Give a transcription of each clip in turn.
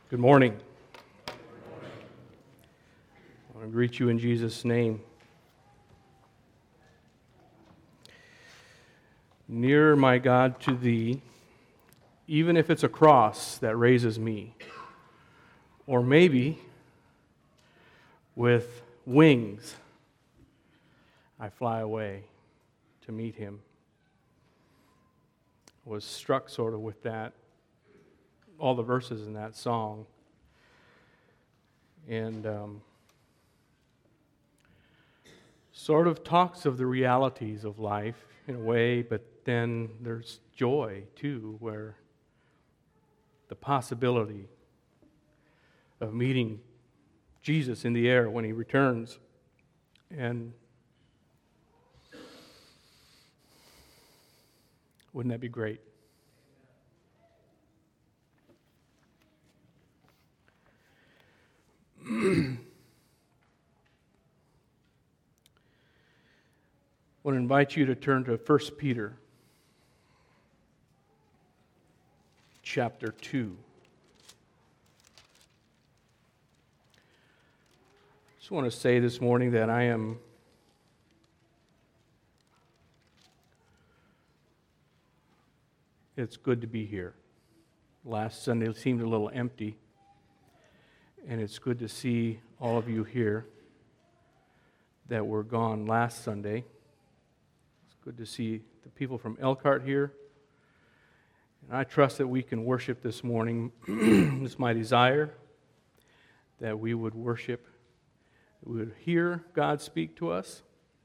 Good morning. I want to greet you in Jesus' name. Near, my God, to Thee, even if it's a cross that raises me, or maybe with wings I fly away to meet Him. I was struck sort of with that, all the verses in that song, and sort of talks of the realities of life in a way, but then there's joy too, where the possibility of meeting Jesus in the air when He returns. And wouldn't that be great? I want to invite you to turn to 1 Peter chapter 2. I just want to say this morning that it's good to be here. Last Sunday seemed a little empty, and it's good to see all of you here that were gone last Sunday. It's good to see the people from Elkhart here. And I trust that we can worship this morning. It's my desire that we would worship, that we would hear God speak to us.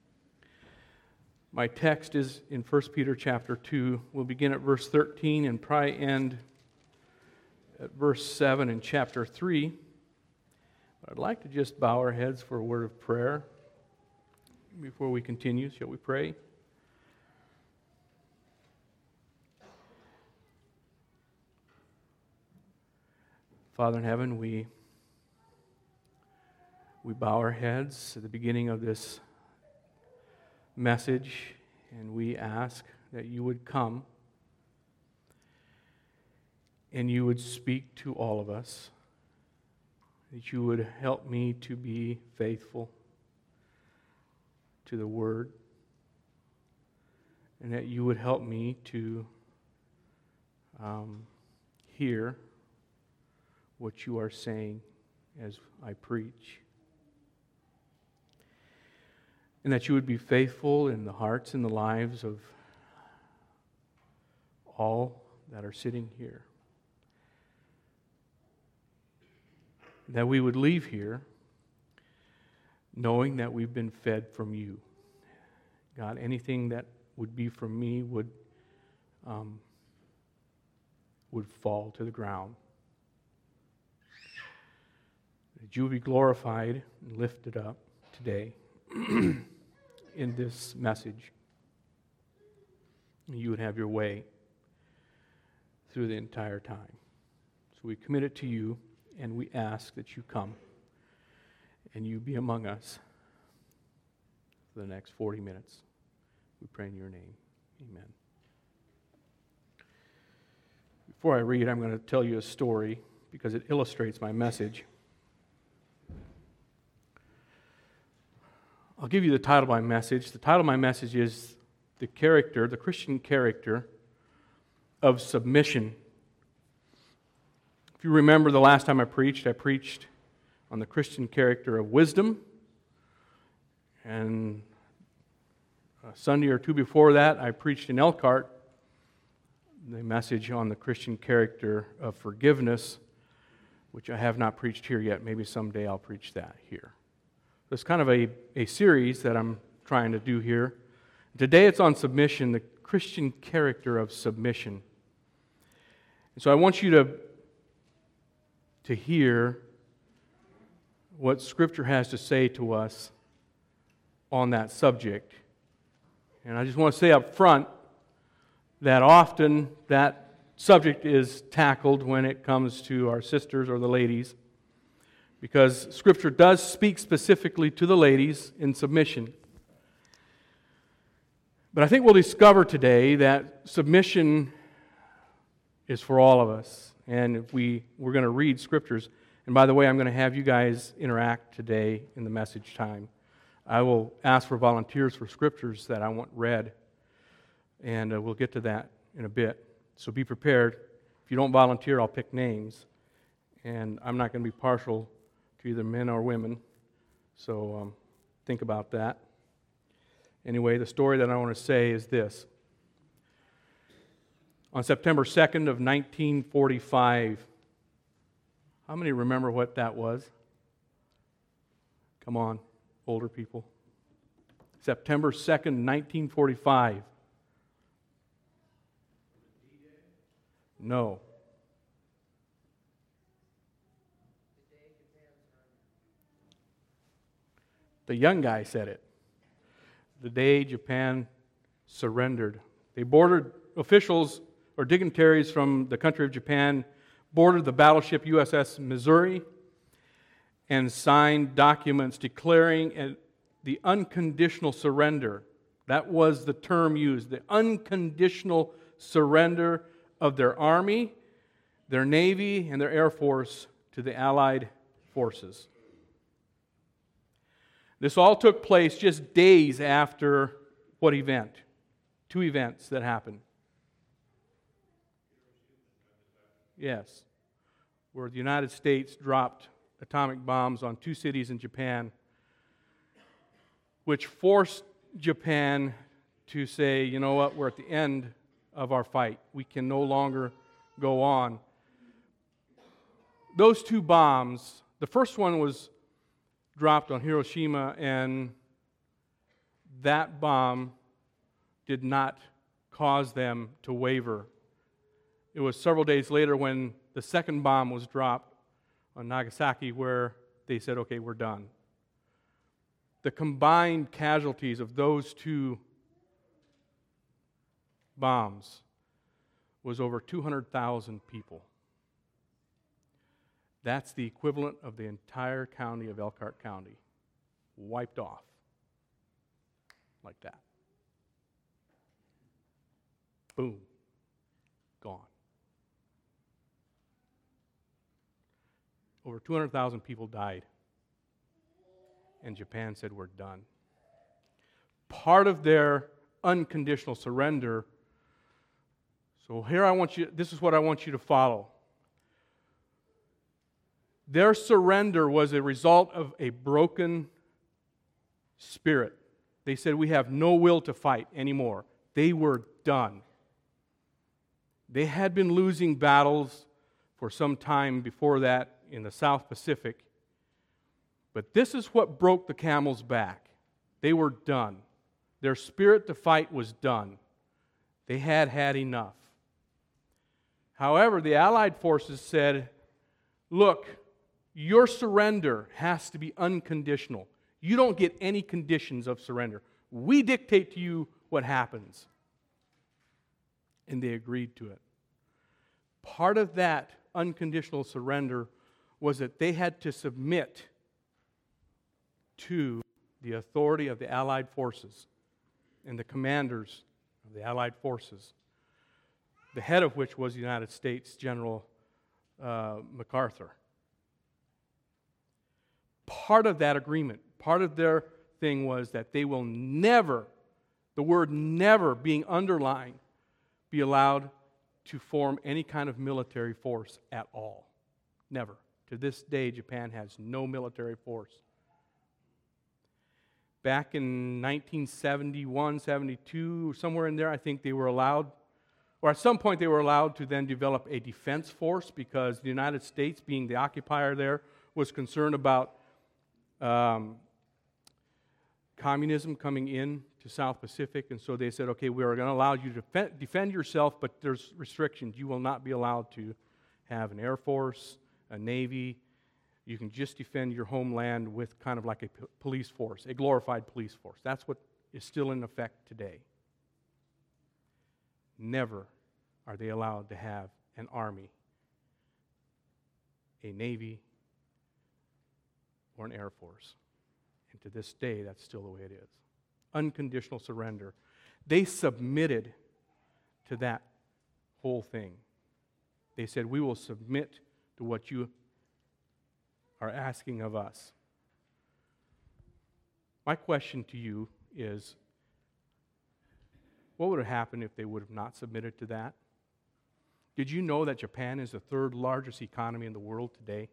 My text is in 1 Peter chapter 2. We'll begin at verse 13 and probably end at verse 7 in chapter 3. But I'd like to just bow our heads for a word of prayer before we continue. Shall we pray? Father in heaven, we bow our heads at the beginning of this message, and we ask that you would come and you would speak to all of us, that you would help me to be faithful to the Word, and that you would help me to hear what you are saying as I preach. And that you would be faithful in the hearts and the lives of all that are sitting here. That we would leave here knowing that we've been fed from you. God, anything that would be from me would fall to the ground. That you would be glorified and lifted up today in this message. You would have your way through the entire time. So we commit it to you, and we ask that you come and you be among us for the next 40 minutes. We pray in your name. Amen. Before I read, I'm going to tell you a story because it illustrates my message. I'll give you the title of my message. The title of my message is the Christian character of submission. If you remember the last time I preached on the Christian character of wisdom. And a Sunday or two before that, I preached in Elkhart the message on the Christian character of forgiveness, which I have not preached here yet. Maybe someday I'll preach that here. It's kind of a series that I'm trying to do here. Today it's on submission, the Christian character of submission. And so I want you to hear what Scripture has to say to us on that subject. And I just want to say up front that often that subject is tackled when it comes to our sisters or the ladies, because Scripture does speak specifically to the ladies in submission. But I think we'll discover today that submission is for all of us. And we're going to read scriptures. And by the way, I'm going to have you guys interact today in the message time. I will ask for volunteers for scriptures that I want read. And we'll get to that in a bit. So be prepared. If you don't volunteer, I'll pick names. And I'm not going to be partial to either men or women. So think about that. Anyway, the story that I want to say is this. On September 2nd of 1945, how many remember what that was? Come on, older people. September 2nd, 1945. No. The young guy said it. The day Japan surrendered. Officials or dignitaries from the country of Japan boarded the battleship USS Missouri and signed documents declaring the unconditional surrender. That was the term used, the unconditional surrender of their army, their navy, and their air force to the Allied forces. This all took place just days after what event? Two events that happened. Yes, where the United States dropped atomic bombs on two cities in Japan, which forced Japan to say, you know what, we're at the end of our fight. We can no longer go on. Those two bombs, the first one was dropped on Hiroshima, and that bomb did not cause them to waver. It was several days later when the second bomb was dropped on Nagasaki where they said, okay, we're done. The combined casualties of those two bombs was over 200,000 people. That's the equivalent of the entire county of Elkhart County, wiped off like that. Boom, gone. Over 200,000 people died, and Japan said, we're done. Part of their unconditional surrender, so here this is what I want you to follow. Their surrender was a result of a broken spirit. They said, we have no will to fight anymore. They were done. They had been losing battles for some time before that in the South Pacific. But this is what broke the camel's back. They were done. Their spirit to fight was done. They had had enough. However, the Allied forces said, look, your surrender has to be unconditional. You don't get any conditions of surrender. We dictate to you what happens. And they agreed to it. Part of that unconditional surrender was that they had to submit to the authority of the Allied forces and the commanders of the Allied forces, the head of which was the United States General MacArthur. Part of that agreement, part of their thing was that they will never, the word never being underlined, be allowed to form any kind of military force at all. Never. To this day, Japan has no military force. Back in 1971, 72, somewhere in there, I think they were allowed, or at some point they were allowed to then develop a defense force because the United States, being the occupier there, was concerned about communism coming in to South Pacific, and so they said, okay, we are going to allow you to defend yourself, but there's restrictions. You will not be allowed to have an air force, a navy. You can just defend your homeland with kind of like a police force, a glorified police force. That's what is still in effect today. Never are they allowed to have an army, a navy, or an air force. And to this day, that's still the way it is. Unconditional surrender. They submitted to that whole thing. They said, we will submit to what you are asking of us. My question to you is, what would have happened if they would have not submitted to that? Did you know that Japan is the third largest economy in the world today?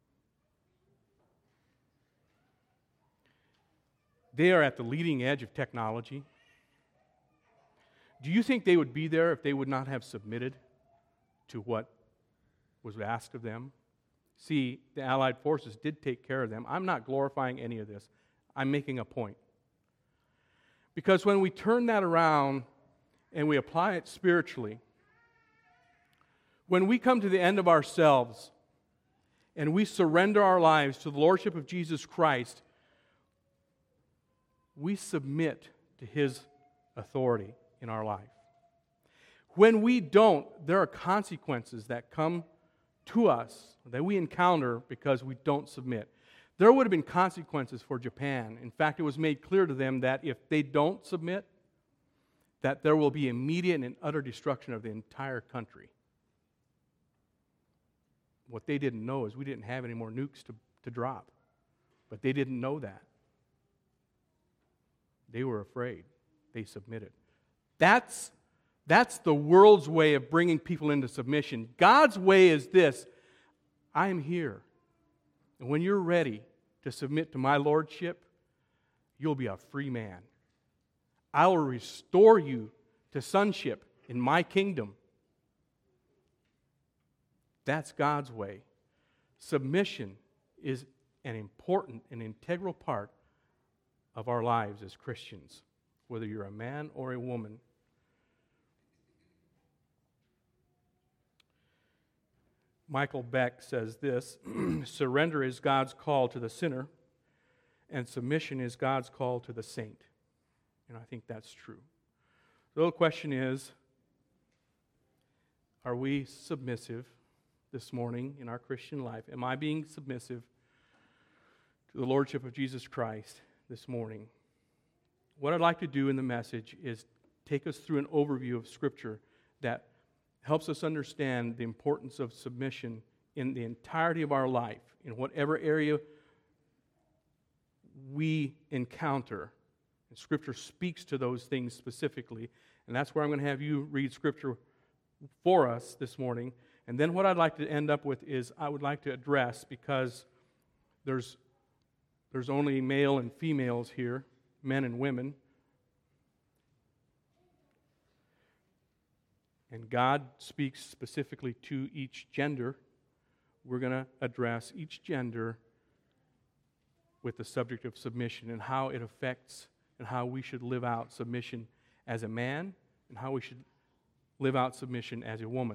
They are at the leading edge of technology. Do you think they would be there if they would not have submitted to what was asked of them? See, the Allied forces did take care of them. I'm not glorifying any of this. I'm making a point. Because when we turn that around and we apply it spiritually, when we come to the end of ourselves and we surrender our lives to the Lordship of Jesus Christ, we submit to His authority in our life. When we don't, there are consequences that come to us that we encounter because we don't submit. There would have been consequences for Japan. In fact, it was made clear to them that if they don't submit, that there will be immediate and utter destruction of the entire country. What they didn't know is we didn't have any more nukes to drop. But they didn't know that. They were afraid. They submitted. That's the world's way of bringing people into submission. God's way is this: I am here. And when you're ready to submit to my lordship, you'll be a free man. I will restore you to sonship in my kingdom. That's God's way. Submission is an important and integral part of our lives as Christians, whether you're a man or a woman. Michael Beck says this: surrender is God's call to the sinner, and submission is God's call to the saint. And I think that's true. The little question is, are we submissive this morning in our Christian life? Am I being submissive to the Lordship of Jesus Christ this morning? What I'd like to do in the message is take us through an overview of Scripture that helps us understand the importance of submission in the entirety of our life, in whatever area we encounter. And Scripture speaks to those things specifically, and that's where I'm going to have you read Scripture for us this morning. And then what I'd like to end up with is I would like to address, because there's only male and females here, men and women, and God speaks specifically to each gender. We're going to address each gender with the subject of submission and how it affects and how we should live out submission as a man and how we should live out submission as a woman.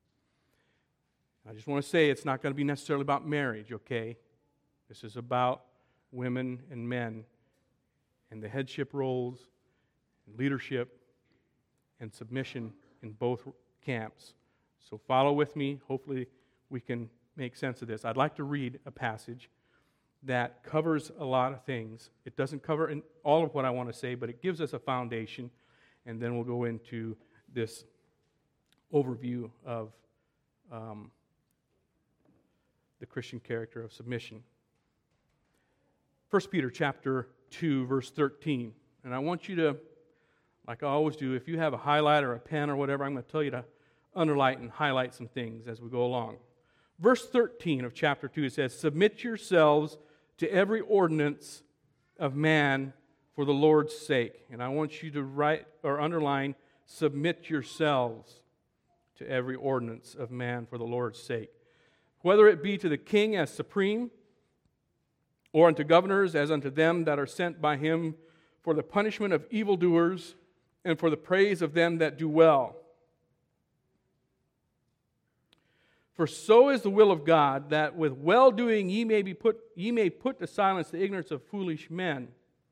I just want to say it's not going to be necessarily about marriage, okay? This is about women and men and the headship roles and leadership and submission in both camps. So follow with me. Hopefully we can make sense of this. I'd like to read a passage that covers a lot of things. It doesn't cover all of what I want to say, but it gives us a foundation, and then we'll go into this overview of the Christian character of submission. 1 Peter chapter 2, verse 13. And I want you to, like I always do, if you have a highlight or a pen or whatever, I'm going to tell you to underline and highlight some things as we go along. Verse 13 of chapter 2, it says, submit yourselves to every ordinance of man for the Lord's sake. And I want you to write or underline, submit yourselves to every ordinance of man for the Lord's sake. Whether it be to the king as supreme, or unto governors as unto them that are sent by him for the punishment of evildoers and for the praise of them that do well. For so is the will of God, that with well-doing ye may put to silence the ignorance of foolish men,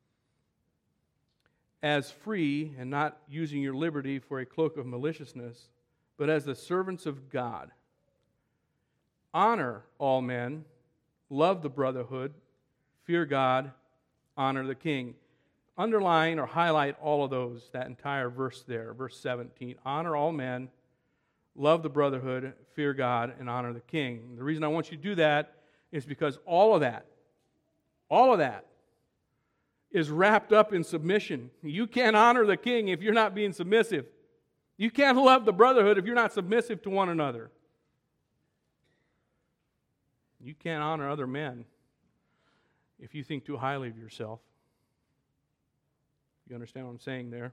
as free, and not using your liberty for a cloak of maliciousness, but as the servants of God. Honor all men, love the brotherhood, fear God, honor the king. Underline or highlight all of those, that entire verse there, verse 17. Honor all men, love the brotherhood, fear God, and honor the king. The reason I want you to do that is because all of that is wrapped up in submission. You can't honor the king if you're not being submissive. You can't love the brotherhood if you're not submissive to one another. You can't honor other men if you think too highly of yourself. You understand what I'm saying there?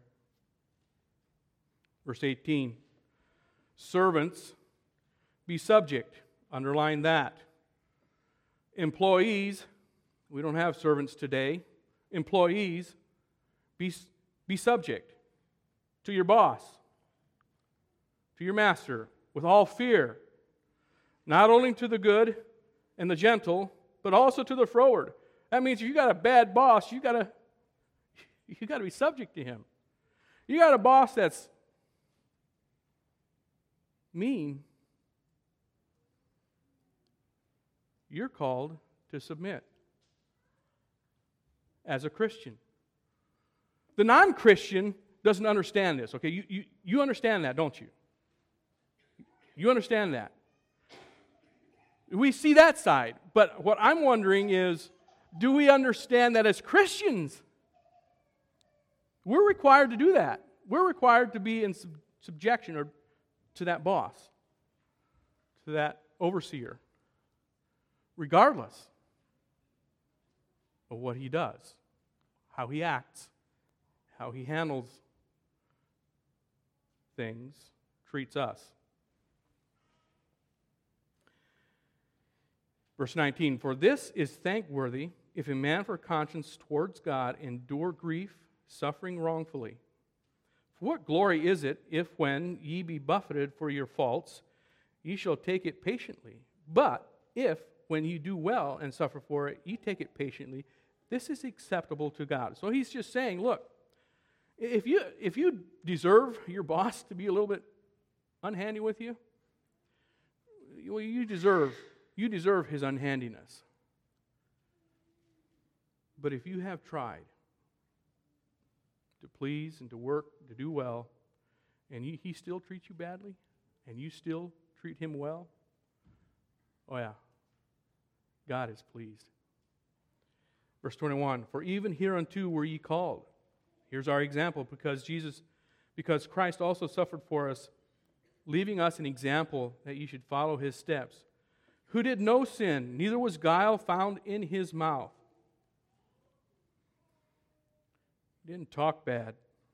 Verse 18. Servants, be subject. Underline that. Employees, we don't have servants today. Employees, be subject to your boss, to your master, with all fear, not only to the good and the gentle, but also to the froward. That means if you got a bad boss, you got to be subject to him. You got a boss that's mean, you're called to submit as a Christian. The non-Christian doesn't understand this, okay? You understand that, don't you? You understand that. We see that side, but what I'm wondering is, do we understand that as Christians? We're required to do that. We're required to be in subjection or to that boss, to that overseer, regardless of what he does, how he acts, how he handles things, treats us. Verse 19, for this is thankworthy if a man for conscience towards God endure grief, suffering wrongfully. For what glory is it if when ye be buffeted for your faults, ye shall take it patiently? But if when ye do well and suffer for it, ye take it patiently, this is acceptable to God. So he's just saying, look, if you deserve your boss to be a little bit unhandy with you, well, you deserve his unhandiness. But if you have tried to please and to work, to do well, and he still treats you badly, and you still treat him well, oh yeah, God is pleased. Verse 21, for even hereunto were ye called. Here's our example, because Christ also suffered for us, leaving us an example that ye should follow his steps, who did no sin, neither was guile found in his mouth. He didn't talk bad.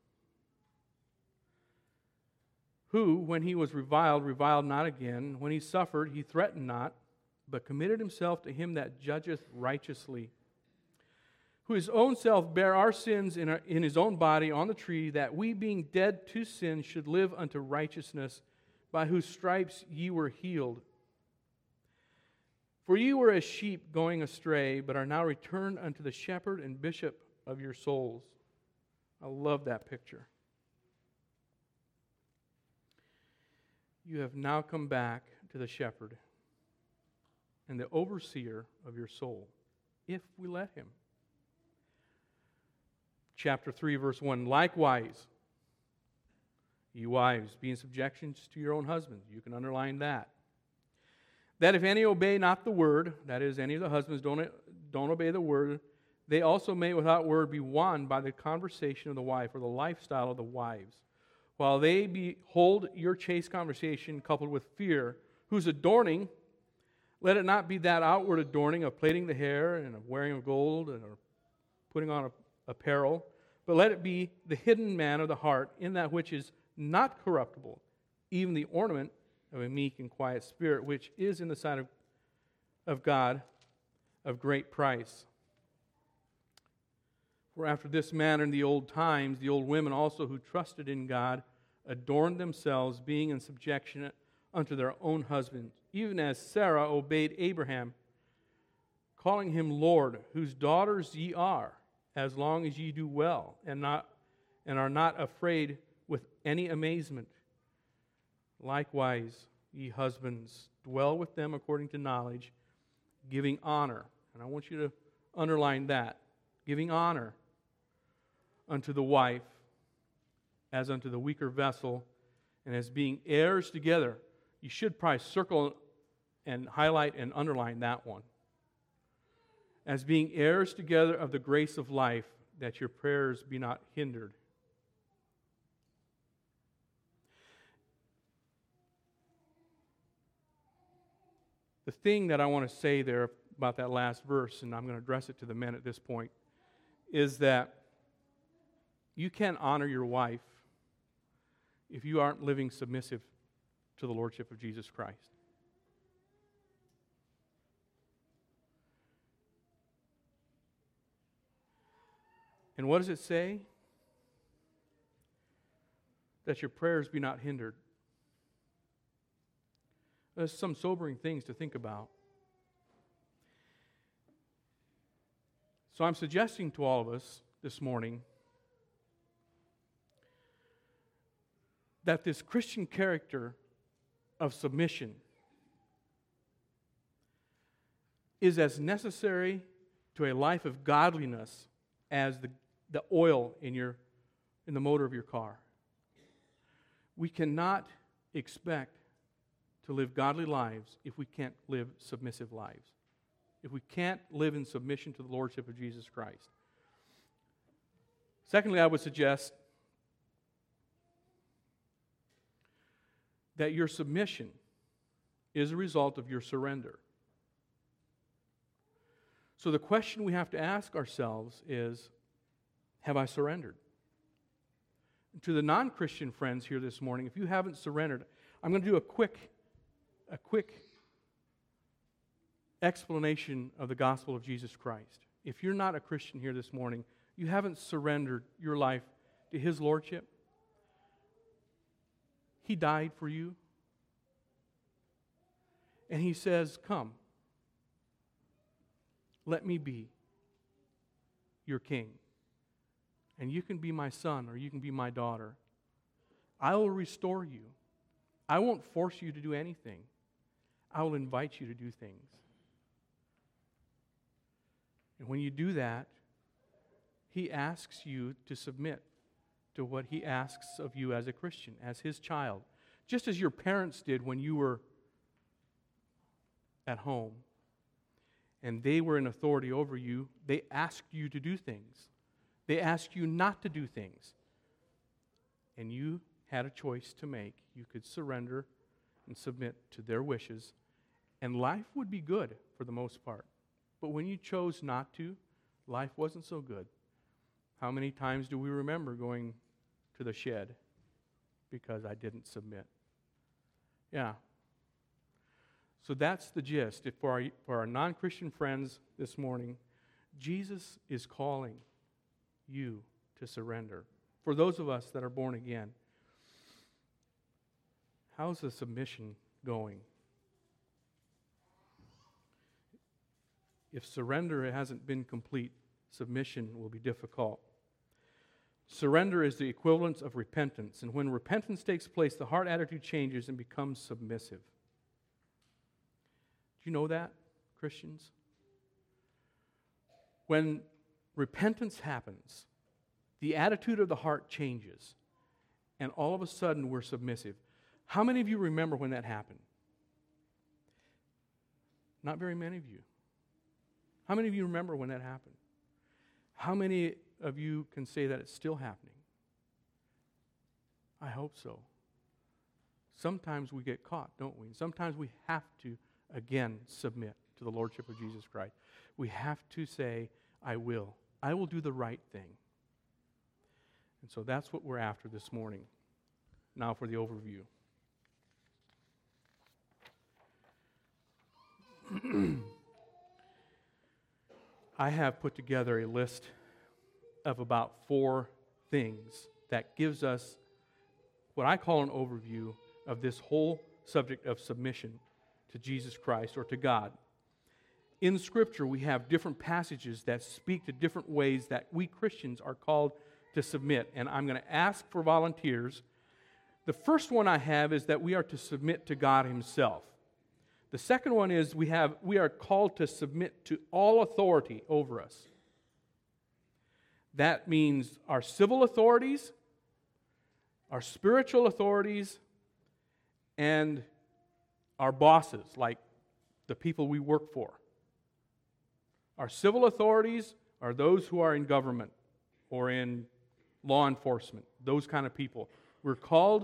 Who, when he was reviled not again. When he suffered, he threatened not, but committed himself to him that judgeth righteously. Who his own self bare our sins in his own body on the tree, that we being dead to sin should live unto righteousness, by whose stripes ye were healed. For ye were as sheep going astray, but are now returned unto the shepherd and bishop of your souls. I love that picture. You have now come back to the shepherd and the overseer of your soul, if we let him. Chapter 3, verse 1, likewise, ye wives, be in subjection to your own husbands. You can underline that. That if any obey not the word, that is, any of the husbands don't obey the word, they also may without word be won by the conversation of the wife or the lifestyle of the wives, while they behold your chaste conversation coupled with fear, whose adorning, let it not be that outward adorning of plaiting the hair and of wearing of gold and of putting on apparel, but let it be the hidden man of the heart in that which is not corruptible, even the ornament of a meek and quiet spirit, which is in the sight of God of great price. For after this manner in the old times, the old women also who trusted in God adorned themselves, being in subjection unto their own husbands, even as Sarah obeyed Abraham, calling him Lord, whose daughters ye are, as long as ye do well, and are not afraid with any amazement. Likewise, ye husbands, dwell with them according to knowledge, giving honor. And I want you to underline that. Giving honor unto the wife as unto the weaker vessel, and as being heirs together. You should probably circle and highlight and underline that one. As being heirs together of the grace of life, that your prayers be not hindered. The thing that I want to say there about that last verse, and I'm going to address it to the men at this point, is that you can't honor your wife if you aren't living submissive to the Lordship of Jesus Christ. And what does it say? That your prayers be not hindered. There's some sobering things to think about. So I'm suggesting to all of us this morning that this Christian character of submission is as necessary to a life of godliness as the oil in the motor of your car. We cannot expect to live godly lives if we can't live submissive lives. If we can't live in submission to the Lordship of Jesus Christ. Secondly, I would suggest that your submission is a result of your surrender. So the question we have to ask ourselves is, have I surrendered? To the non-Christian friends here this morning, if you haven't surrendered, I'm going to do a quick explanation of the gospel of Jesus Christ. If you're not a Christian here this morning, you haven't surrendered your life to His Lordship. He died for you. And He says, come, let me be your king. And you can be my son or you can be my daughter. I will restore you. I won't force you to do anything. I will invite you to do things. And when you do that, He asks you to submit to what He asks of you as a Christian, as His child. Just as your parents did when you were at home and they were in authority over you, they asked you to do things. They asked you not to do things. And you had a choice to make. You could surrender and submit to their wishes, and life would be good for the most part. But when you chose not to, life wasn't so good. How many times do we remember going to the shed because I didn't submit? Yeah. So that's the gist. For our non-Christian friends this morning, Jesus is calling you to surrender. For those of us that are born again, how's the submission going? If surrender hasn't been complete, submission will be difficult. Surrender is the equivalence of repentance, and when repentance takes place, the heart attitude changes and becomes submissive. Do you know that, Christians? When repentance happens, the attitude of the heart changes, and all of a sudden we're submissive. How many of you remember when that happened? Not very many of you. How many of you remember when that happened? How many of you can say that it's still happening? I hope so. Sometimes we get caught, don't we? Sometimes we have to, again, submit to the Lordship of Jesus Christ. We have to say, I will. I will do the right thing. And so that's what we're after this morning. Now for the overview. I have put together a list of about 4 things that gives us what I call an overview of this whole subject of submission to Jesus Christ or to God. In Scripture, we have different passages that speak to different ways that we Christians are called to submit. And I'm going to ask for volunteers. The first one I have is that we are to submit to God Himself. The second one is we are called to submit to all authority over us. That means our civil authorities, our spiritual authorities, and our bosses, like the people we work for. Our civil authorities are those who are in government or in law enforcement, those kind of people. We're called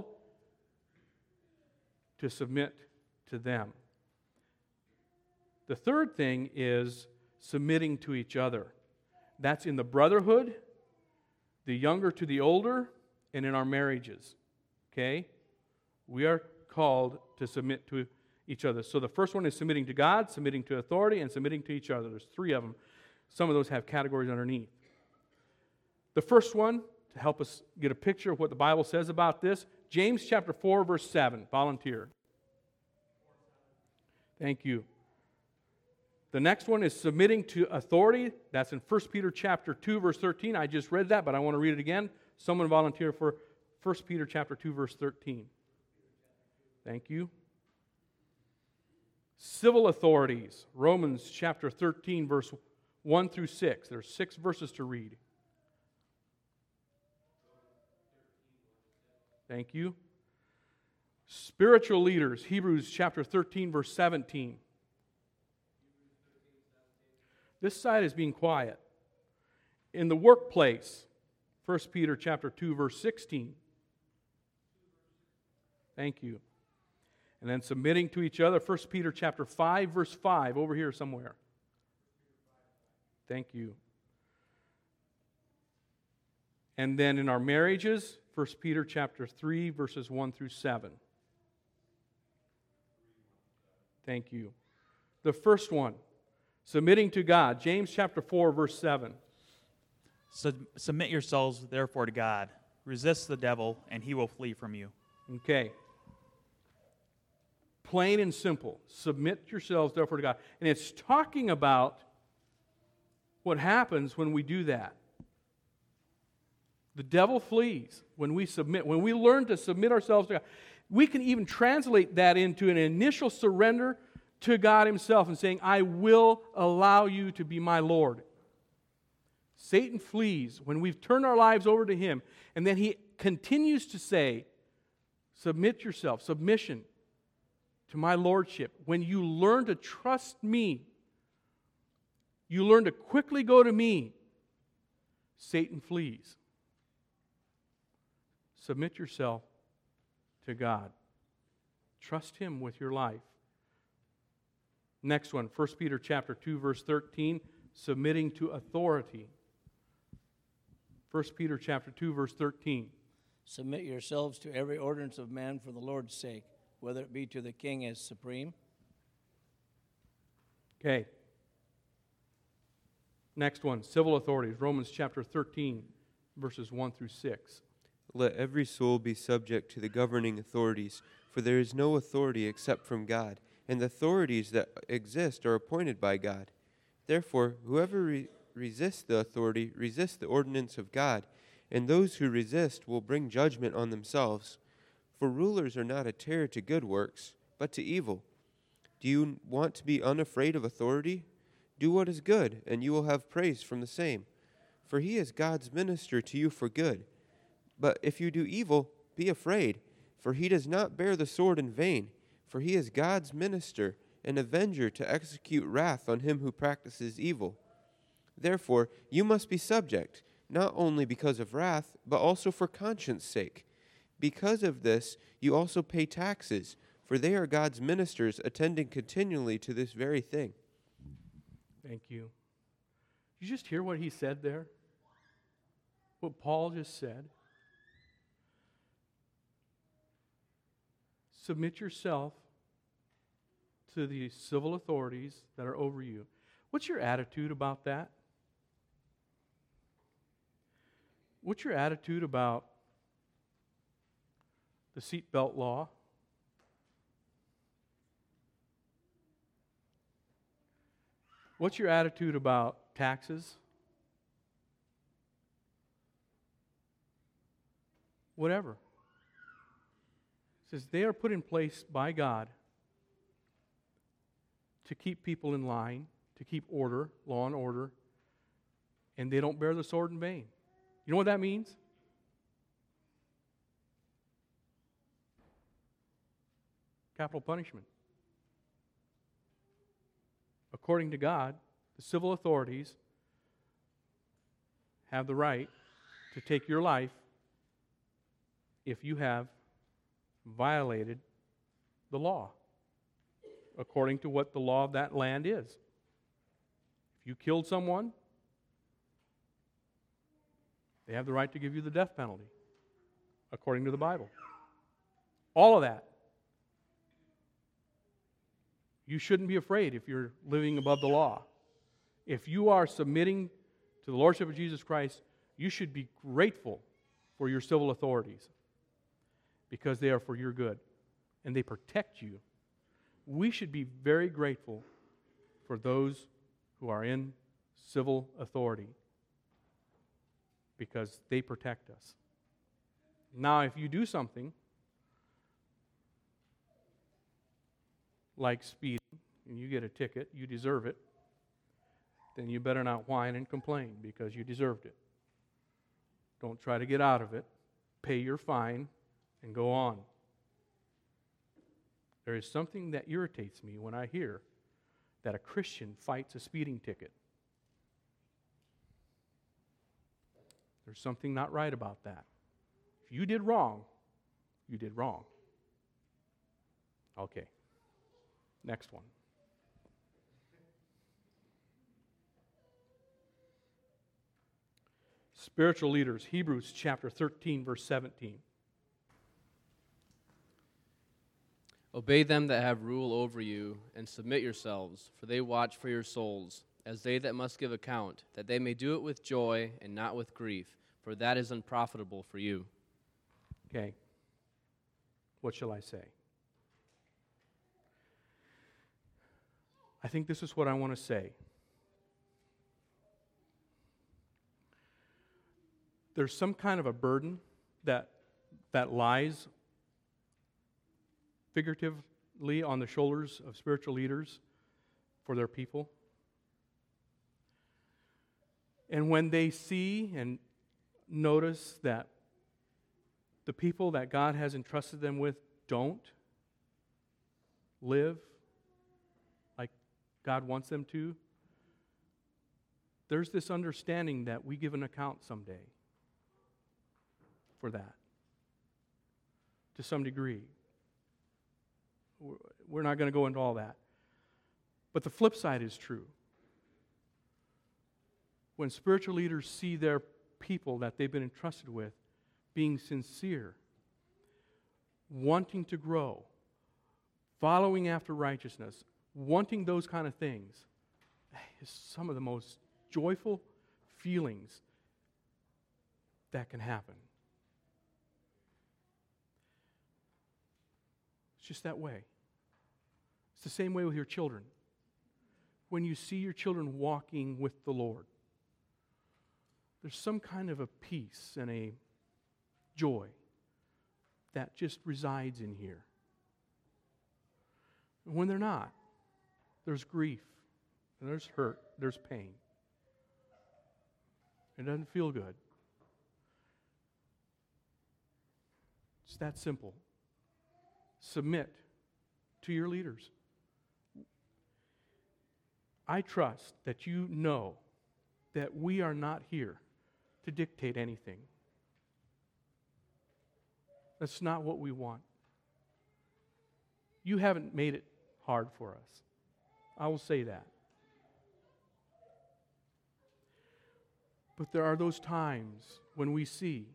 to submit to them. The third thing is submitting to each other. That's in the brotherhood, the younger to the older, and in our marriages. Okay? We are called to submit to each other. So the first one is submitting to God, submitting to authority, and submitting to each other. There's three of them. Some of those have categories underneath. The first one, to help us get a picture of what the Bible says about this, James chapter 4, verse 7. Volunteer. Thank you. The next one is submitting to authority. That's in 1 Peter chapter 2, verse 13. I just read that, but I want to read it again. Someone volunteer for 1 Peter chapter 2, verse 13. Thank you. Civil authorities. Romans chapter 13, verse 1 through 6. There's 6 verses to read. Thank you. Spiritual leaders. Hebrews chapter 13, verse 17. This side is being quiet. In the workplace, 1 Peter chapter 2, verse 16. Thank you. And then submitting to each other, 1 Peter chapter 5, verse 5, over here somewhere. Thank you. And then in our marriages, 1 Peter chapter 3, verses 1 through 7. Thank you. The first one, submitting to God. James chapter 4, verse 7. Submit yourselves, therefore, to God. Resist the devil, and he will flee from you. Okay. Plain and simple. Submit yourselves, therefore, to God. And it's talking about what happens when we do that. The devil flees when we submit. When we learn to submit ourselves to God. We can even translate that into an initial surrender to God Himself and saying, I will allow you to be my Lord. Satan flees when we've turned our lives over to Him. And then he continues to say, submit yourself, submission to my Lordship. When you learn to trust me, you learn to quickly go to me, Satan flees. Submit yourself to God. Trust Him with your life. Next one, 1 Peter chapter 2, verse 13, submitting to authority. 1 Peter chapter 2, verse 13. Submit yourselves to every ordinance of man for the Lord's sake, whether it be to the king as supreme. Okay. Next one, civil authorities. Romans chapter 13, verses 1 through 6. Let every soul be subject to the governing authorities, for there is no authority except from God, and the authorities that exist are appointed by God. Therefore, whoever resists the authority resists the ordinance of God, and those who resist will bring judgment on themselves. For rulers are not a terror to good works, but to evil. Do you want to be unafraid of authority? Do what is good, and you will have praise from the same. For he is God's minister to you for good. But if you do evil, be afraid, for he does not bear the sword in vain, for he is God's minister, an avenger to execute wrath on him who practices evil. Therefore, you must be subject, not only because of wrath, but also for conscience sake. Because of this, you also pay taxes, for they are God's ministers attending continually to this very thing. Thank you. Did you just hear what he said there? What Paul just said? Submit yourself to the civil authorities that are over you. What's your attitude about that? What's your attitude about the seatbelt law? What's your attitude about taxes? Whatever. It says they are put in place by God to keep people in line, to keep order, law and order, and they don't bear the sword in vain. You know what that means? capital punishment. According to God, the civil authorities have the right to take your life if you have violated the law, according to what the law of that land is. If you killed someone, they have the right to give you the death penalty, according to the Bible. All of that. You shouldn't be afraid if you're living above the law. If you are submitting to the Lordship of Jesus Christ, you should be grateful for your civil authorities because they are for your good and they protect you. We should be very grateful for those who are in civil authority because they protect us. Now, if you do something like speeding and you get a ticket, you deserve it, then you better not whine and complain because you deserved it. Don't try to get out of it. Pay your fine and go on. There is something that irritates me when I hear that a Christian fights a speeding ticket. There's something not right about that. If you did wrong, you did wrong. Okay. Next one. Spiritual leaders, Hebrews chapter 13, verse 17. Obey them that have rule over you, and submit yourselves, for they watch for your souls, as they that must give account, that they may do it with joy and not with grief, for that is unprofitable for you. Okay. What shall I say? I think this is what I want to say. There's some kind of a burden that lies figuratively on the shoulders of spiritual leaders for their people. And when they see and notice that the people that God has entrusted them with don't live like God wants them to, there's this understanding that we give an account someday for that, to some degree. We're not going to go into all that. But the flip side is true. When spiritual leaders see their people that they've been entrusted with being sincere, wanting to grow, following after righteousness, wanting those kind of things, is some of the most joyful feelings that can happen. It's just that way. It's the same way with your children. When you see your children walking with the Lord, there's some kind of a peace and a joy that just resides in here. And when they're not, there's grief, and there's hurt, there's pain. It doesn't feel good. It's that simple. Submit to your leaders. I trust that you know that we are not here to dictate anything. That's not what we want. You haven't made it hard for us. I will say that. But there are those times when we see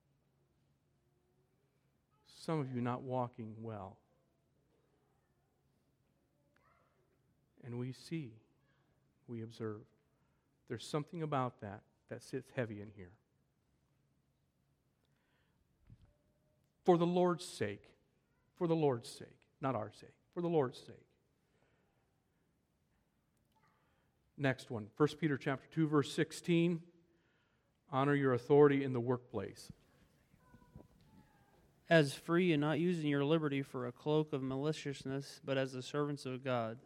some of you not walking well. And we see, we observe. There's something about that sits heavy in here. For the Lord's sake, not our sake, for the Lord's sake. Next one, 1 Peter chapter 2, verse 16. Honor your authority in the workplace. As free and not using your liberty for a cloak of maliciousness, but as the servants of God.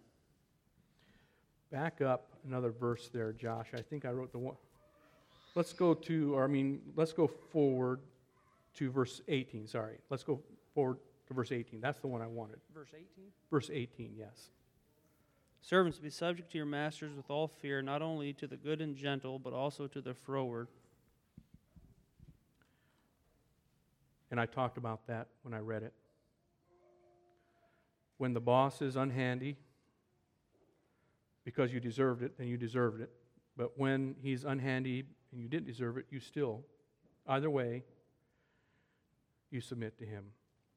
Back up another verse there, Josh. I think I wrote the one. Let's go forward to verse 18. Sorry. Let's go forward to verse 18. That's the one I wanted. Verse 18. Verse 18, yes. Servants, be subject to your masters with all fear, not only to the good and gentle, but also to the froward. And I talked about that when I read it. When the boss is unhandy, because you deserved it, then you deserved it. But when he's unhandy and you didn't deserve it, you still, either way, you submit to him.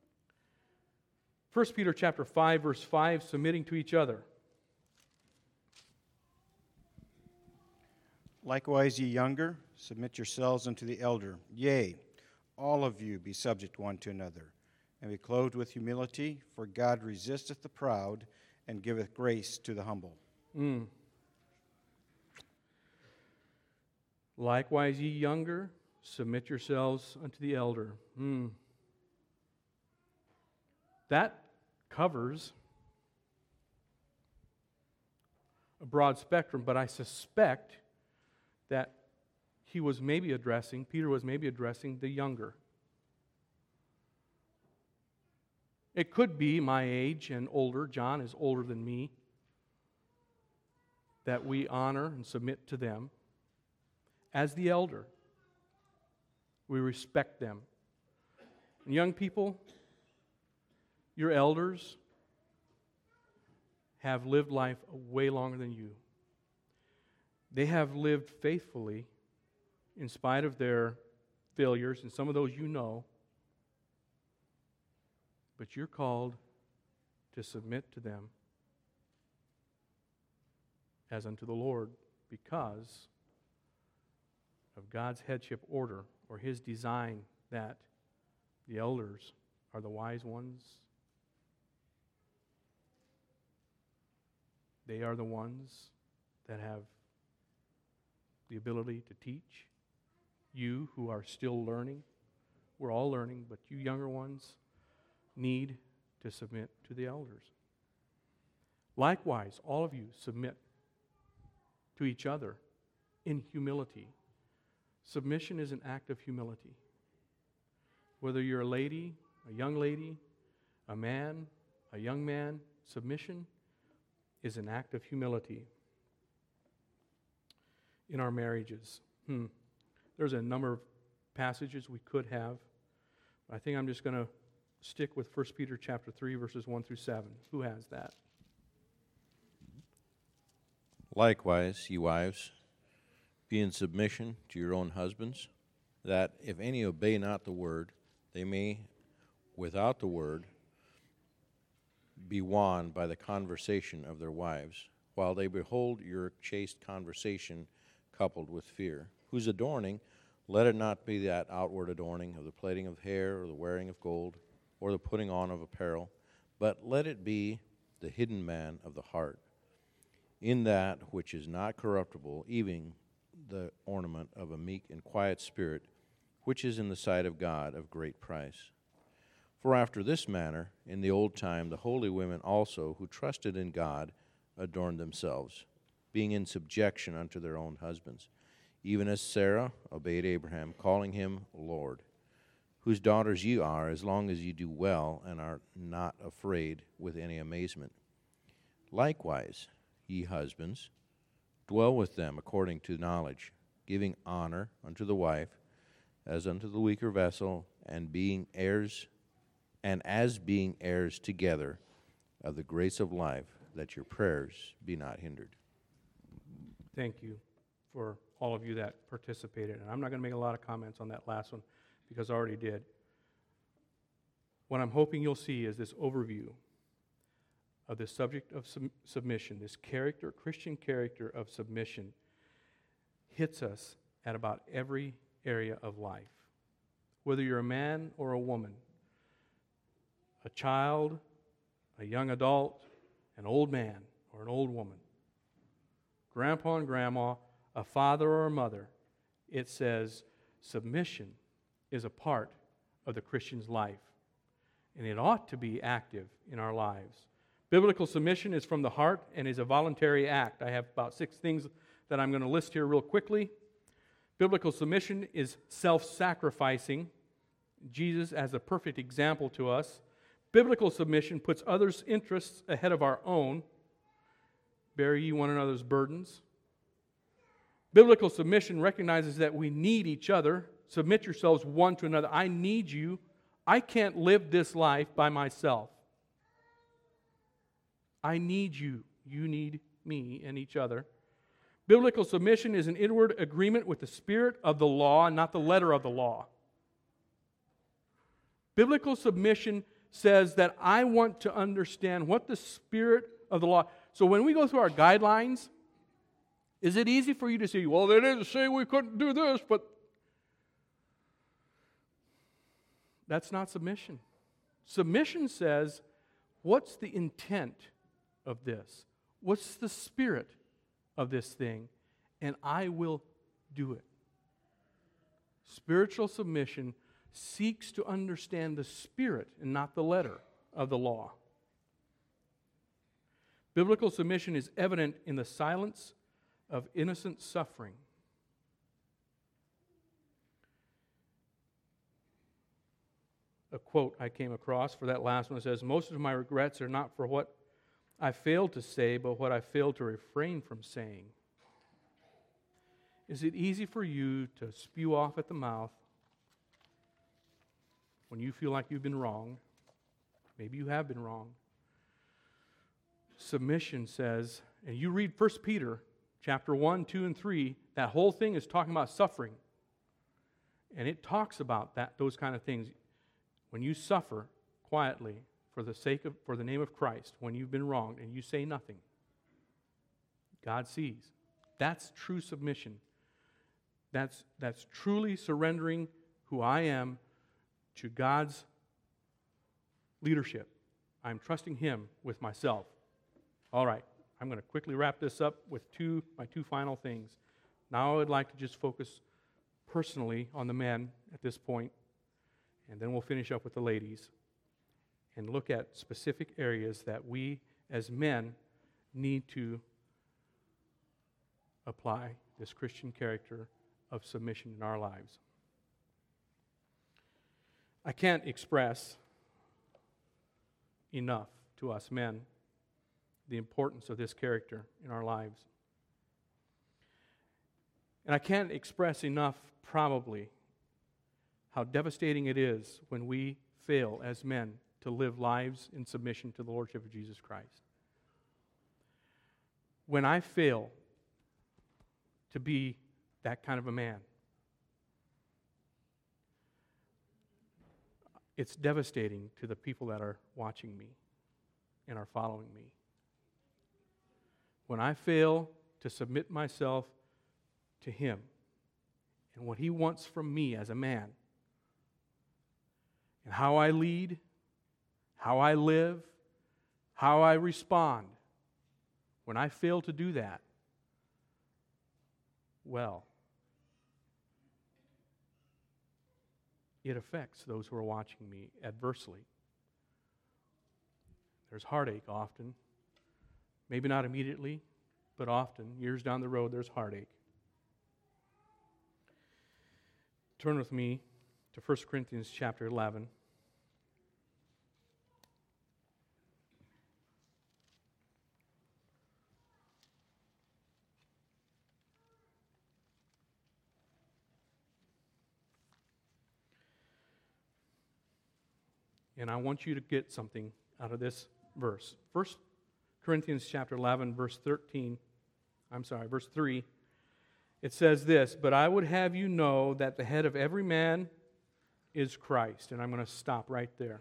1 Peter chapter 5, verse 5, submitting to each other. Likewise, ye younger, submit yourselves unto the elder. Yea, all of you be subject one to another, and be clothed with humility, for God resisteth the proud, and giveth grace to the humble. Likewise, ye younger, submit yourselves unto the elder. That covers a broad spectrum, but I suspect that Peter was maybe addressing the younger. It could be my age and older. John is older than me. That we honor and submit to them. As the elder, we respect them. And young people, your elders have lived life way longer than you. They have lived faithfully in spite of their failures, and some of those you know. But you're called to submit to them as unto the Lord because of God's headship order or His design that the elders are the wise ones. They are the ones that have the ability to teach. You who are still learning, we're all learning, but you younger ones need to submit to the elders. Likewise, all of you submit to each other in humility. Submission is an act of humility. Whether you're a lady, a young lady, a man, a young man, submission is an act of humility in our marriages. There's a number of passages we could have. I think I'm just going to stick with 1 Peter chapter 3, verses 1 through 7. Who has that? Likewise, ye wives, be in submission to your own husbands, that if any obey not the word, they may, without the word, be won by the conversation of their wives, while they behold your chaste conversation coupled with fear, whose adorning, let it not be that outward adorning of the plaiting of hair, or the wearing of gold, or the putting on of apparel, but let it be the hidden man of the heart, in that which is not corruptible, even the ornament of a meek and quiet spirit, which is in the sight of God of great price. For after this manner, in the old time, the holy women also, who trusted in God, adorned themselves, being in subjection unto their own husbands, even as Sarah obeyed Abraham, calling him Lord, whose daughters ye are, as long as ye do well and are not afraid with any amazement. Likewise, ye husbands, dwell with them according to knowledge, giving honor unto the wife, as unto the weaker vessel, and as being heirs together of the grace of life, that your prayers be not hindered. Thank you for all of you that participated. And I'm not going to make a lot of comments on that last one because I already did. What I'm hoping you'll see is this overview of the subject of submission, this character, Christian character of submission, hits us at about every area of life. Whether you're a man or a woman, a child, a young adult, an old man or an old woman, grandpa and grandma, a father or a mother, it says submission is a part of the Christian's life. And it ought to be active in our lives. Biblical submission is from the heart and is a voluntary act. I have about 6 things that I'm going to list here real quickly. Biblical submission is self-sacrificing. Jesus as a perfect example to us. Biblical submission puts others' interests ahead of our own. Bear ye one another's burdens. Biblical submission recognizes that we need each other. Submit yourselves one to another. I need you. I can't live this life by myself. I need you. You need me and each other. Biblical submission is an inward agreement with the spirit of the law and not the letter of the law. Biblical submission says that I want to understand what the spirit of the law. So when we go through our guidelines, is it easy for you to say, well, they didn't say we couldn't do this, but that's not submission. Submission says, what's the intent of this? What's the spirit of this thing? And I will do it. Spiritual submission seeks to understand the spirit and not the letter of the law. Biblical submission is evident in the silence of innocent suffering. A quote I came across for that last one says, most of my regrets are not for what I failed to say, but what I failed to refrain from saying. Is it easy for you to spew off at the mouth when you feel like you've been wrong? Maybe you have been wrong. Submission says, and you read 1 Peter chapter 1, 2, and 3, that whole thing is talking about suffering. And it talks about those kind of things. When you suffer quietly for the name of Christ, when you've been wronged and you say nothing, God sees. That's true submission. That's truly surrendering who I am to God's leadership. I'm trusting Him with myself. All right, I'm going to quickly wrap this up with my two final things. Now I would like to just focus personally on the men at this point, and then we'll finish up with the ladies and look at specific areas that we as men need to apply this Christian character of submission in our lives. I can't express enough to us men the importance of this character in our lives. And I can't express enough, probably, how devastating it is when we fail as men to live lives in submission to the Lordship of Jesus Christ. When I fail to be that kind of a man, it's devastating to the people that are watching me and are following me. When I fail to submit myself to Him and what He wants from me as a man, and how I lead, how I live, how I respond, when I fail to do that, well, it affects those who are watching me adversely. There's heartache often. Maybe not immediately, but often, years down the road, there's heartache. Turn with me to 1 Corinthians chapter 11. And I want you to get something out of this verse. 1 Corinthians chapter 11, verse 3. It says this, but I would have you know that the head of every man is Christ. And I'm going to stop right there.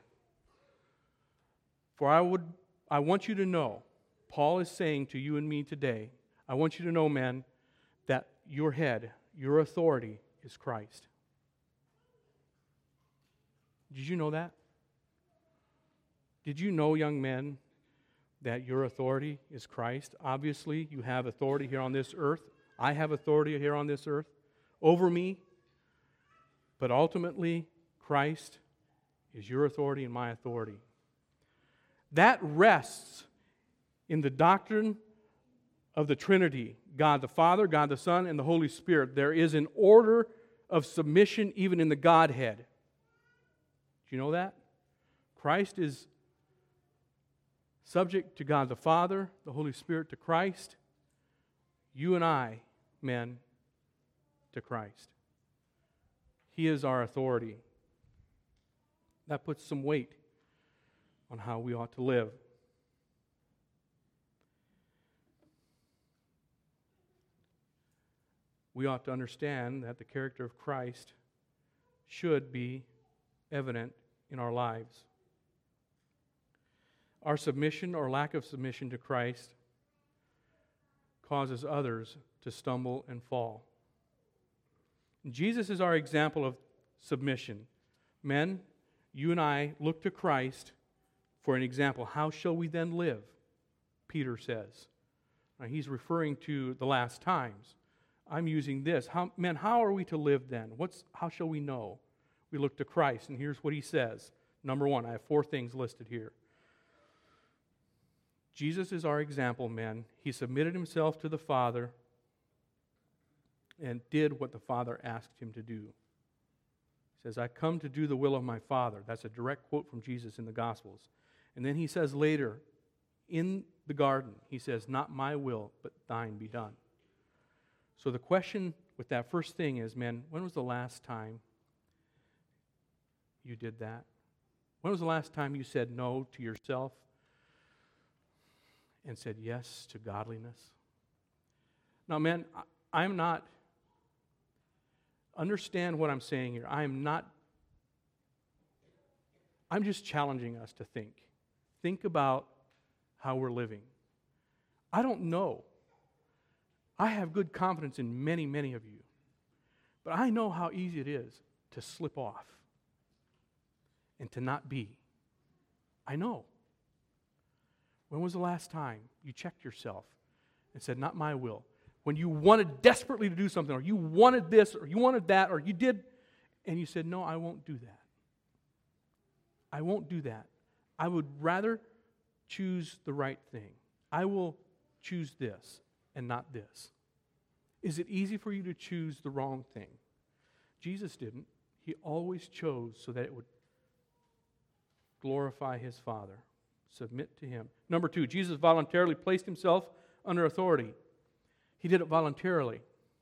For I want you to know, Paul is saying to you and me today, I want you to know, men, that your head, your authority is Christ. Did you know that? Did you know, young men, that your authority is Christ? Obviously, you have authority here on this earth. I have authority here on this earth over me. But ultimately, Christ is your authority and my authority. That rests in the doctrine of the Trinity, God the Father, God the Son, and the Holy Spirit. There is an order of submission even in the Godhead. Do you know that? Christ is subject to God the Father, the Holy Spirit to Christ, you and I, men, to Christ. He is our authority. That puts some weight on how we ought to live. We ought to understand that the character of Christ should be evident in our lives. Our submission or lack of submission to Christ causes others to stumble and fall. Jesus is our example of submission. Men, you and I look to Christ for an example. How shall we then live? Peter says. Now, he's referring to the last times. I'm using this. How are we to live then? How shall we know? We look to Christ, and here's what he says. Number one, I have 4 things listed here. Jesus is our example, men. He submitted himself to the Father and did what the Father asked him to do. He says, I come to do the will of my Father. That's a direct quote from Jesus in the Gospels. And then he says later, in the garden, he says, not my will, but thine be done. So the question with that first thing is, men, when was the last time you did that? When was the last time you said no to yourself and said yes to godliness? Now, men, I'm not, understand what I'm saying here. I'm just challenging us to think. Think about how we're living. I don't know. I have good confidence in many, many of you. But I know how easy it is to slip off and to not be. I know. When was the last time you checked yourself and said, not my will? When you wanted desperately to do something, or you wanted this, or you wanted that, or you did, and you said, no, I won't do that. I won't do that. I would rather choose the right thing. I will choose this and not this. Is it easy for you to choose the wrong thing? Jesus didn't. He always chose so that it would glorify his Father. Submit to him. Number 2, Jesus voluntarily placed himself under authority. He did it voluntarily.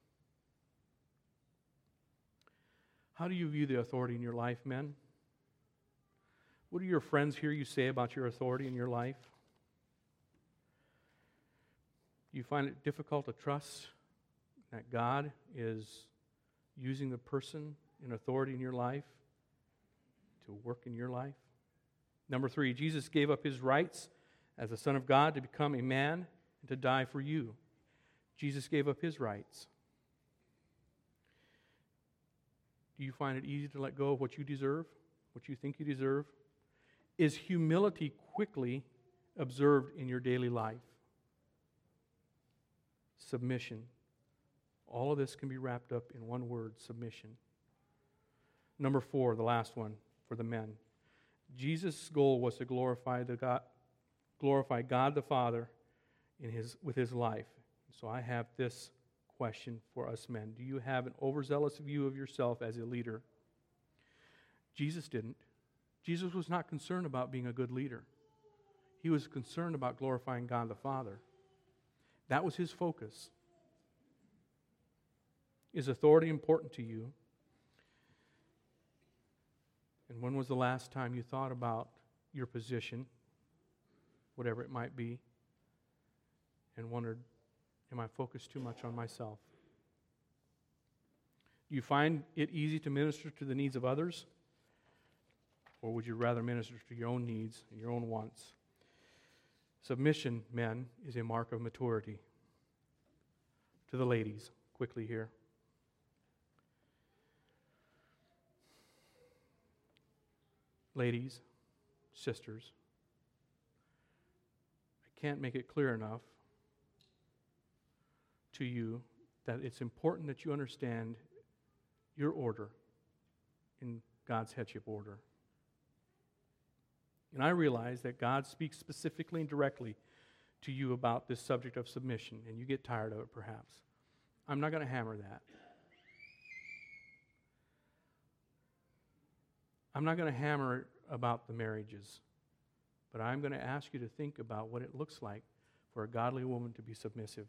How do you view the authority in your life, men? What do your friends hear you say about your authority in your life? Do you find it difficult to trust that God is using the person in authority in your life to work in your life? Number 3, Jesus gave up his rights as the Son of God to become a man and to die for you. Jesus gave up his rights. Do you find it easy to let go of what you deserve, what you think you deserve? Is humility quickly observed in your daily life? Submission. All of this can be wrapped up in one word, submission. Number 4, the last one for the men. Jesus' goal was to glorify God the Father with his life. So I have this question for us men. Do you have an overzealous view of yourself as a leader? Jesus didn't. Jesus was not concerned about being a good leader. He was concerned about glorifying God the Father. That was his focus. Is authority important to you? And when was the last time you thought about your position, whatever it might be, and wondered, am I focused too much on myself? Do you find it easy to minister to the needs of others? Or would you rather minister to your own needs and your own wants? Submission, men, is a mark of maturity. To the ladies, quickly here. Ladies, sisters, I can't make it clear enough to you that it's important that you understand your order in God's headship order. And I realize that God speaks specifically and directly to you about this subject of submission, and you get tired of it perhaps. I'm not going to hammer that. I'm not going to hammer about the marriages. But I'm going to ask you to think about what it looks like for a godly woman to be submissive.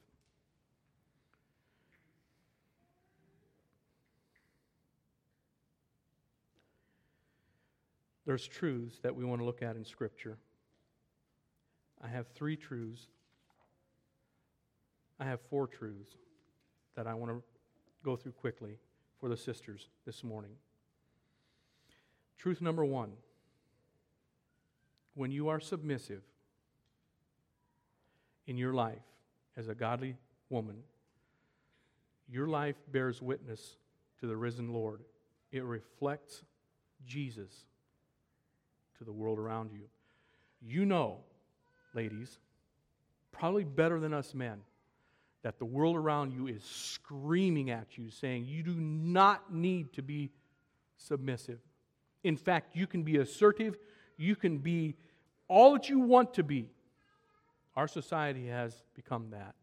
There's truths that we want to look at in Scripture. I have 3 truths. I have 4 truths that I want to go through quickly for the sisters this morning. Truth number 1. When you are submissive in your life as a godly woman, your life bears witness to the risen Lord. It reflects Jesus to the world around you. You know, ladies, probably better than us men, that the world around you is screaming at you, saying you do not need to be submissive. In fact, you can be assertive, you can be all that you want to be. Our society has become that.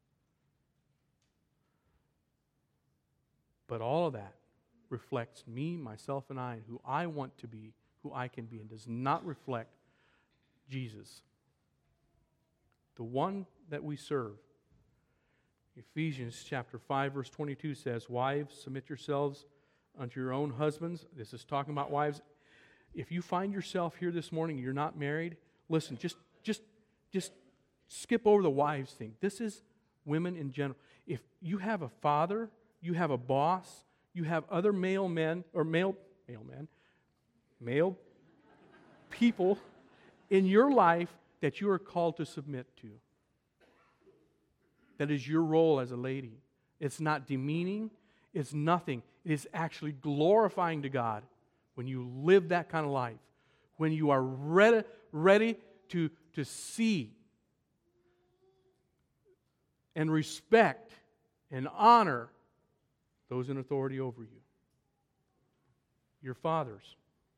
But all of that reflects me, myself, and I, who I want to be, who I can be, and does not reflect Jesus, the one that we serve. Ephesians chapter 5, verse 22 says, "Wives, submit yourselves unto your own husbands." This is talking about wives. If you find yourself here this morning, you're not married, listen, just skip over the wives thing. This is women in general. If you have a father, you have a boss, you have other male people in your life that you are called to submit to. That is your role as a lady. It's not demeaning. It's nothing. It is actually glorifying to God when you live that kind of life. When you are ready to see and respect and honor those in authority over you. Your fathers,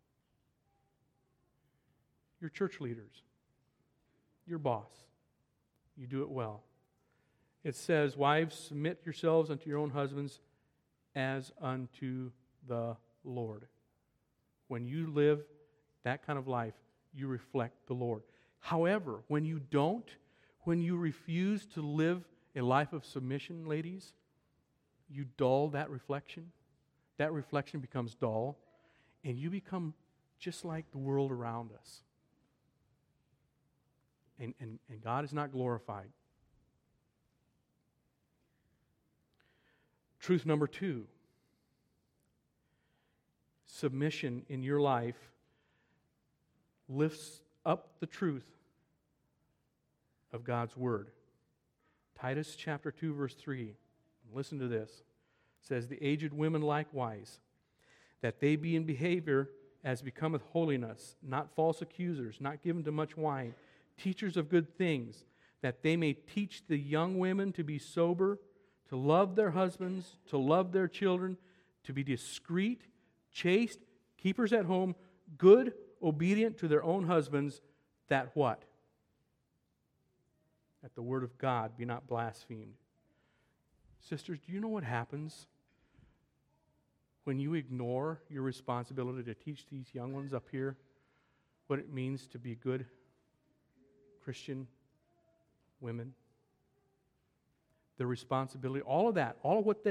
your church leaders, your boss. You do it well. It says, "Wives, submit yourselves unto your own husbands as unto the Lord." When you live that kind of life, you reflect the Lord. However, when you don't, when you refuse to live a life of submission, ladies, you dull that reflection. That reflection becomes dull, and you become just like the world around us. And God is not glorified. Truth number 2. Submission in your life lifts up the truth of God's Word. Titus chapter 2, verse 3. Listen to this. It says, "The aged women likewise, that they be in behavior as becometh holiness, not false accusers, not given to much wine, teachers of good things, that they may teach the young women to be sober, to love their husbands, to love their children, to be discreet, chaste, keepers at home, good, obedient to their own husbands, that" what? "That the word of God be not blasphemed." Sisters, do you know what happens when you ignore your responsibility to teach these young ones up here what it means to be good Christian women? The responsibility, all of that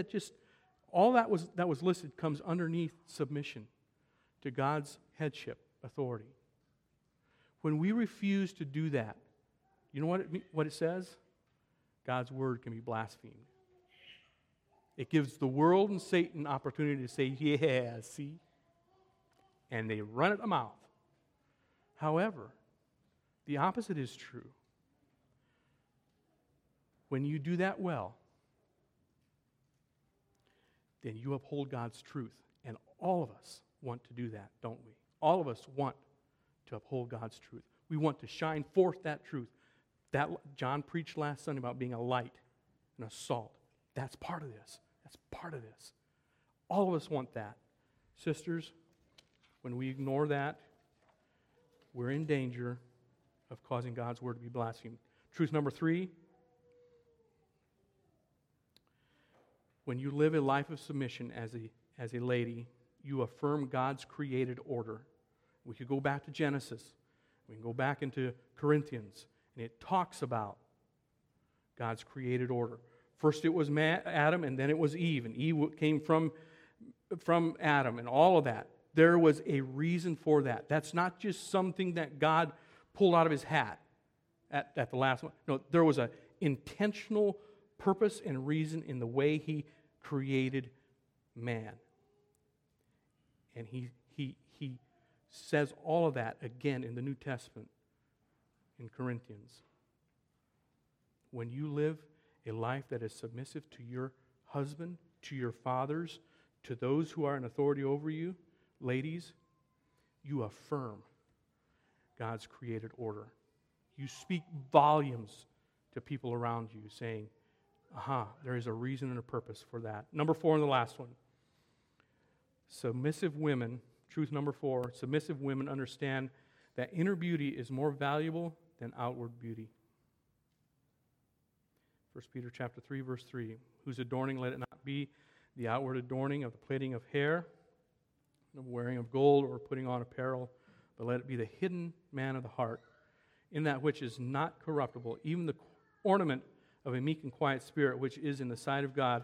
was listed comes underneath submission to God's headship authority. When we refuse to do that, you know what it says? God's word can be blasphemed. It gives the world and Satan opportunity to say, "Yeah, see?" And they run at the mouth. However, the opposite is true. When you do that well, then you uphold God's truth. And all of us want to do that, don't we? All of us want to uphold God's truth. We want to shine forth that truth. That John preached last Sunday about being a light and a salt. That's part of this. That's part of this. All of us want that. Sisters, when we ignore that, we're in danger of causing God's word to be blasphemed. Truth number 3, when you live a life of submission as a lady, you affirm God's created order. We could go back to Genesis. We can go back into Corinthians, and it talks about God's created order. First it was Adam, and then it was Eve, and Eve came from Adam, and all of that. There was a reason for that. That's not just something that God pulled out of his hat at the last one. No, there was an intentional purpose and reason in the way he created man. And he says all of that again in the New Testament in Corinthians. When you live a life that is submissive to your husband, to your fathers, to those who are in authority over you, ladies, you affirm God's created order. You speak volumes to people around you saying, there is a reason and a purpose for that. Number 4 and the last one. Submissive women, truth number 4, submissive women understand that inner beauty is more valuable than outward beauty. 1 Peter chapter 3, verse 3, whose adorning let it not be the outward adorning of the plaiting of hair, the wearing of gold or putting on apparel, but let it be the hidden man of the heart, in that which is not corruptible, even the ornament of a meek and quiet spirit, which is in the sight of God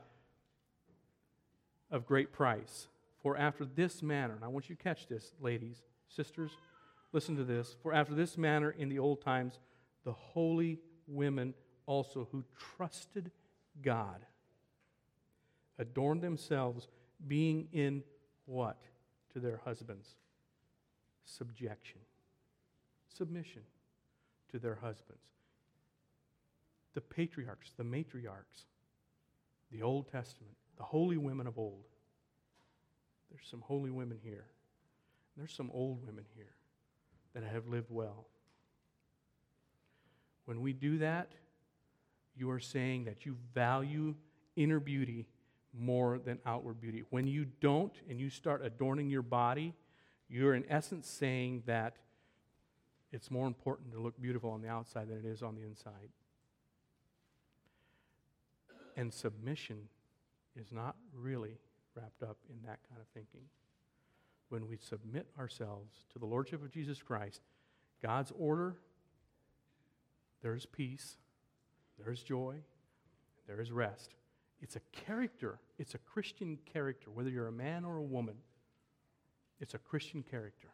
of great price. For after this manner, and I want you to catch this, ladies, sisters, listen to this. For after this manner in the old times, the holy women also who trusted God adorned themselves, being in what? To their husbands? Subjection. Submission to their husbands. The patriarchs, the matriarchs, the Old Testament, the holy women of old. There's some holy women here. There's some old women here that have lived well. When we do that, you are saying that you value inner beauty more than outward beauty. When you don't and you start adorning your body, you're in essence saying that it's more important to look beautiful on the outside than it is on the inside. And submission is not really wrapped up in that kind of thinking. When we submit ourselves to the Lordship of Jesus Christ, God's order, there's peace, there's joy, there is rest. It's a character. It's a Christian character. Whether you're a man or a woman, it's a Christian character.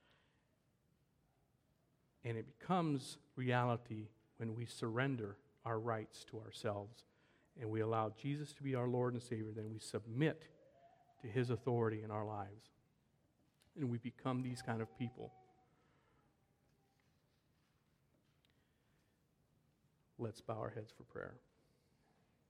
And it becomes reality when we surrender our rights to ourselves and we allow Jesus to be our Lord and Savior. Then we submit to His authority in our lives. And we become these kind of people. Let's bow our heads for prayer.